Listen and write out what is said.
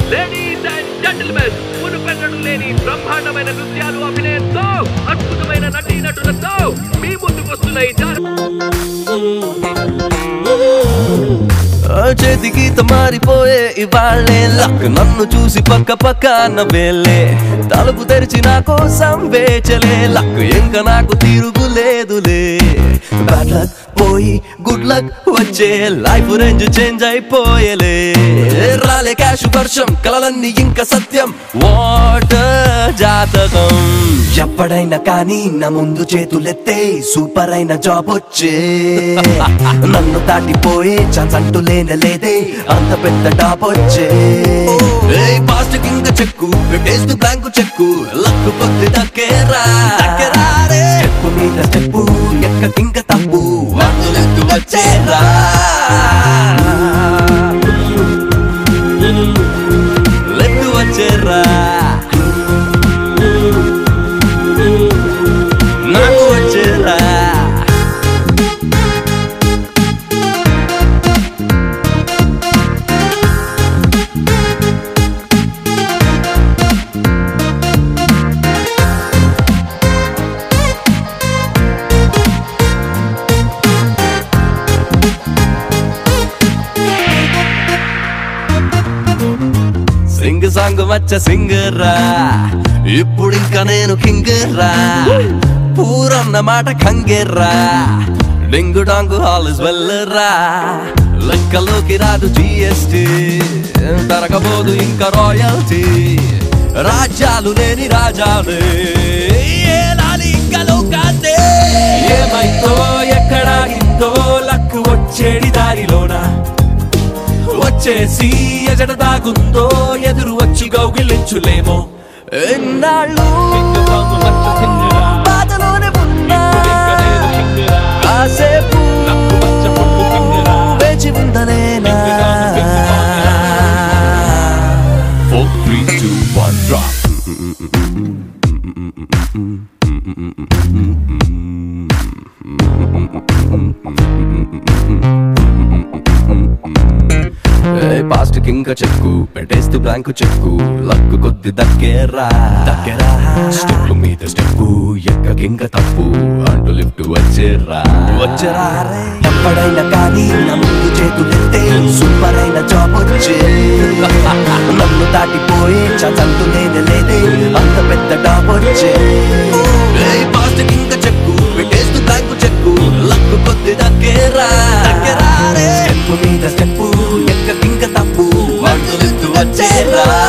Ladies and gentlemen, మునుపెన్నడూ లేని బ్రహ్మాండమైన నృత్యాలు, అభినయంతో అద్భుతమైన నటీనటులతో మీ ముందుకొస్తున్న ఈ చేతికి మారిపోయే ఇవాళ్ళే లక్, నన్ను చూసి పక్క పక్క నవ్వేలే, తలుపు తెరిచి నా కోసం వేచలే లక్, ఇంకా నాకు తిరుగులేదులే. బ్యాడ్ లక్ పోయి గుడ్ లక్ వచ్చే, లైఫ్ రేంజ్ చేంజ్ అయిపోయేలే. రాలే క్యాష్ వర్షం, కలలన్నీ ఇంకా సత్యం, వాటర్ జాతకం. ఎప్పుడైనా కానీ నా ముందు చేతులెత్తే సూపర్ అయిన జాబ్ వచ్చే, నన్ను దాటిపోయే ఛాన్స్ అంటూ లేదే, అంత పెద్ద టాప్ వచ్చే. పాస్ట్ కింద చెక్కు పెట్టేస్తూ బ్లాంకు చెక్కు, లక్కు కొద్ది దక్కేరా. స్టెప్పు మీద స్టెప్పు ఎక్క కింక తప్పు, అందులెత్తు వచ్చేరా. లెత్తు వచ్చేరా, నాకు వచ్చేరా. సింగ్ సాంగ్ వచ్చ సింగరా, ఇప్పుడు ఇంకా నేను కింగరా. పూరన్న మాట కంగెర్రా, డింగు డాంగు హాల్ ఇస్ వెల్లరా. లెక్కలోకి రాదు జిఎస్టి, తరగబోదు ఇంకా రాయల్టీ. రాజ్యాలు లేని రాజాలే, ఏలాలి ఇంకా లోకాన్నే. ఏమైందో ఎక్కడాగిందో లక్కు వచ్చేడి దారిలోన, వచ్చేసి ఎజడ దాగుందో ఎదురు వచ్చి గౌగిలించులేమో. ఎన్నాళ్ళు బాధలోనే ఉన్నా, కాసేపు వేచి ఉండలేనా. 4, 3, 2, 1 drop. పాస్ట్ కింక చెక్కు పెట్టేస్తూ బ్లాంకు చెక్కు, లక్కు కొద్ది దక్కేరా. స్టెప్ మీద స్టెప్పు ఎక్క కింక తప్పు, అంటూ లిఫ్ట్ వచ్చేరా. ఎప్పుడైనా కానీ నా ముందు చేతులెత్తే సూపర్ అయిన జాబ్ వచ్చే, నన్ను దాటిపోయే ఛాన్స్ అంటూ లేదే, అంత పెద్ద టాప్ వచ్చే. పాస్ట్ కింక చెక్కు పెట్టేస్తూ బ్లాంకు చెక్కు, లక్కు కొద్ది దక్కేరా. స్టెప్ మీద స్టెప్పు ఎక్క కింక తప్పు, అంటూ లిఫ్ట్ వచ్చేరా.